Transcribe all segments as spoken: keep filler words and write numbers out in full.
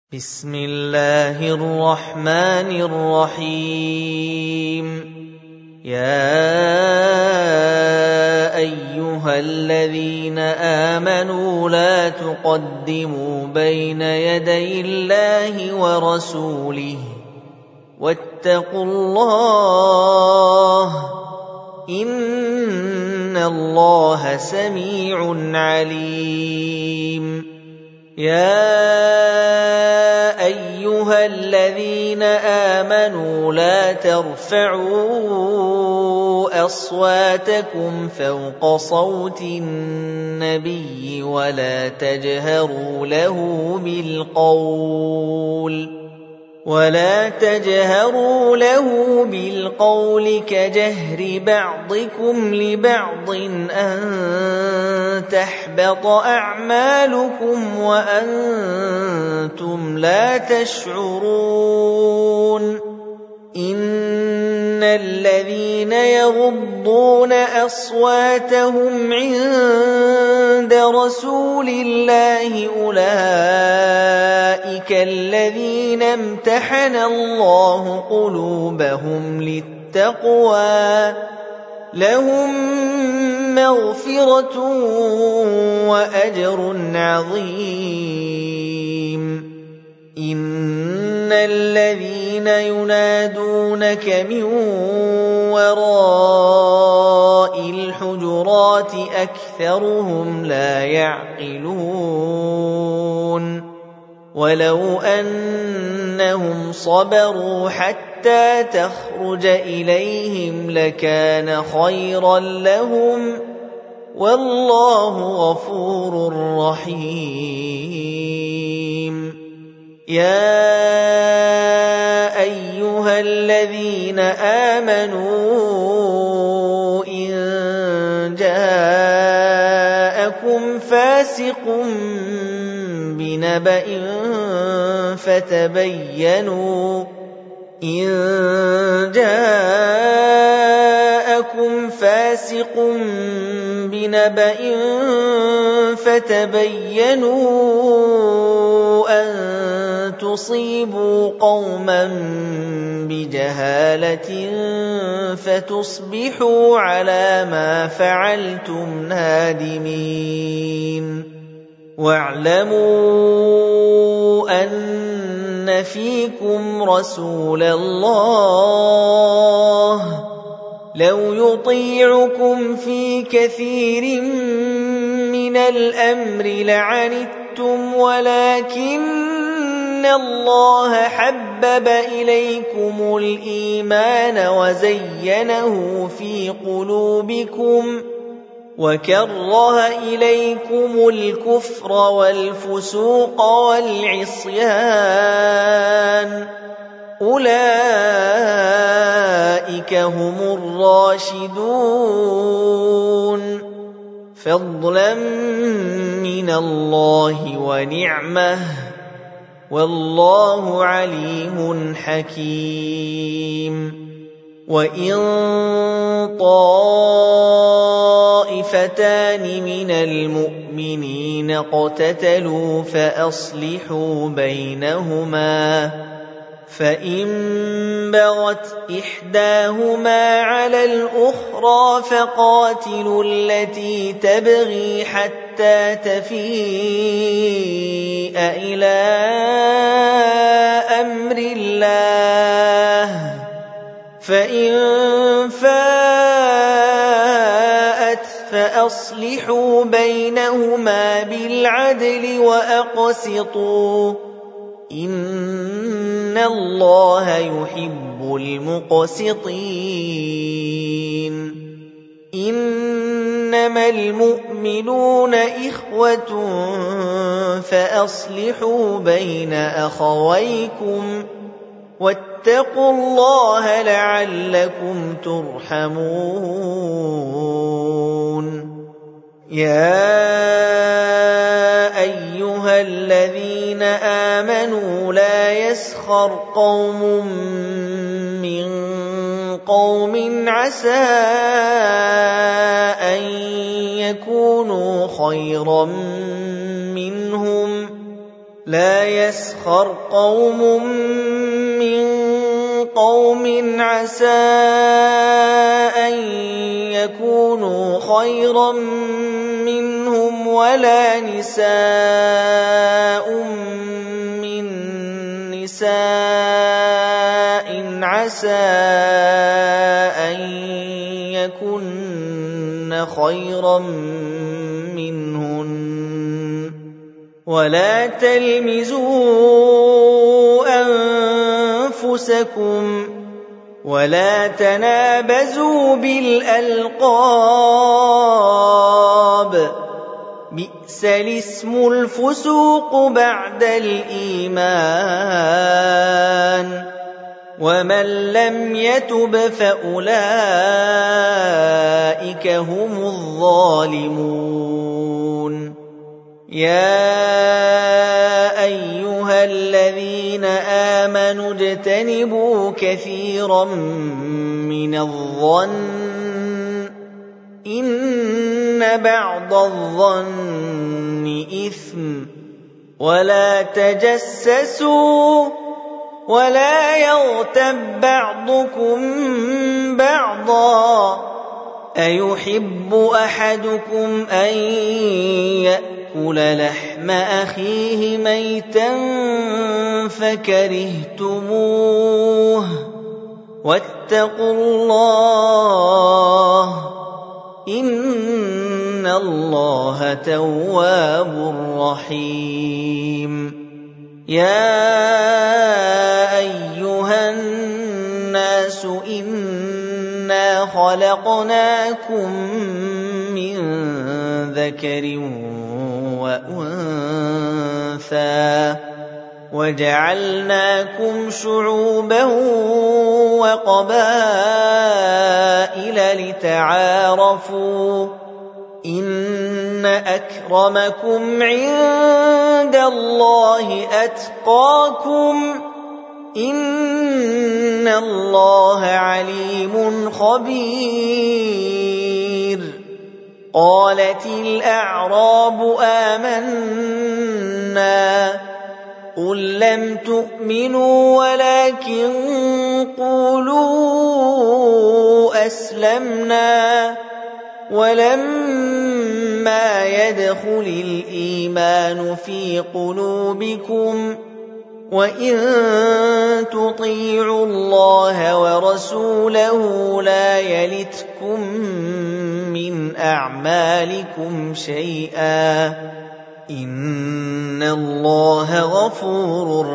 بسم الله الرحمن الرحيم يا أيها الذين آمنوا لا تقدموا بين يدي الله ورسوله واتقوا الله إن الله سميع عليم يا أيها الذين آمنوا لا ترفعوا أصواتكم فوق صوت النبي ولا تجهروا له بالقول ولا تجهروا له بالقول كجهر بعضكم لبعض أن تحبط أعمالكم وأنتم لا تشعرون إن الذين يغضون أصواتهم عند رسول الله أولئك الذين امتحن الله قلوبهم للتقوى لهم مغفرة وأجر عظيم إن الذين ينادونك من وراء الحجرات أكثرهم لا يعقلون ولو أنهم صبروا حتى تخرج إليهم لكان خيرا لهم والله غفور رحيم يا أيها الذين آمنوا إن جاءكم فاسق بنبأ فتبينوا إن جاءكم فاسق بنبأ فتبينوا أن تصيبوا قوما بجهالة فتصبحوا على ما فعلتم نادمين واعلموا أن فيكم رسول الله لو يطيعكم في كثير من الأمر لعنتم ولكن الله حبب إليكم الإيمان وزينه في قلوبكم وكره إليكم الكفر والفسوق والعصيان أولئك هم الراشدون فضلا من الله ونعمه والله عليم حكيم وإن طائفتان من المؤمنين اقتتلوا فأصلحوا بينهما فإن بغت إحداهما على الأخرى فقاتلوا التي تبغي حتى تفيء إلى أمر الله فإن فاءت فأصلحوا بينهما بالعدل وأقسطوا إن الله يحب المقسطين إنما المؤمنون إخوة فأصلحوا بين أخويكم واتقوا الله لعلكم ترحمون يا أيها الذين آمنوا لا يسخر قوم من قوم عسى أن يكونوا خيرا منهم لا يسخر قوم من قوم عسى أن يكونوا خيرا منهم ولا نساء من نساء عسى أن يكن خيرا منهن ولا تلمزوا أنفسكم ولا تنابزوا بالألقاب بئس الاسم الفسوق بعد الإيمان ومن لم يتب فأولئك هم الظالمون يا أيها الذين آمنوا اجتنبوا كثيرا من الظن إن بعض الظن إثم ولا تجسسوا ولا يغتب بعضكم بعضا أيحب أحدكم أن يأكل لحم أخيه ميتا فكرهتموه واتقوا الله إن الله تواب رحيم يا أيها الناس إنا خلقناكم من ذكر وأنثى وجعلناكم شعوبا وقبائل لتعارفوا إن أكرمكم عند الله أتقاكم إن الله عليم خبير قالت الأعراب آمنا قل لم تؤمنوا ولكن قولوا أسلمنا ولما يدخل الإيمان في قلوبكم وإن تطيعوا الله ورسوله لا يلتكم من أعمالكم شيئا إن الله غفور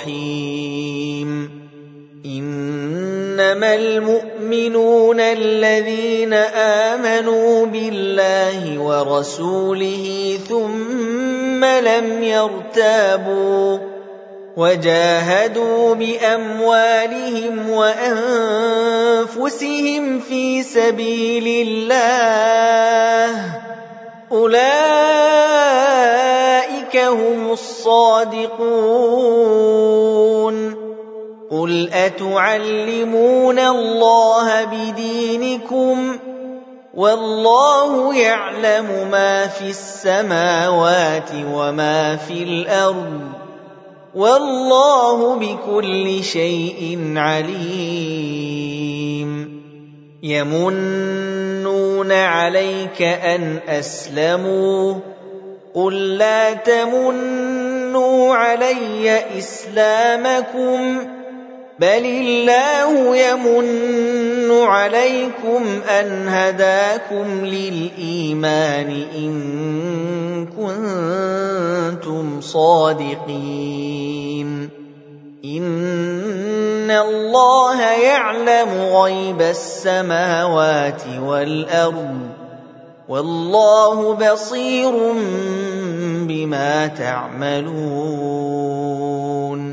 رحيم إنما المؤمنون الذين آمنوا بالله ورسوله ثم لم يرتابوا وجاهدوا بأموالهم وأنفسهم في سبيل الله أولئك هم الصادقون قل أتعلمون الله بدينكم والله يعلم ما في السماوات وما في الأرض والله بكل شيء عليم يمنون عليك أن أسلموا قل لا تمنوا علي إسلامكم بل الله يمن عليكم أن هداكم للإيمان إن كنتم صادقين إن الله يعلم غيب السماوات والأرض والله بصير بما تعملون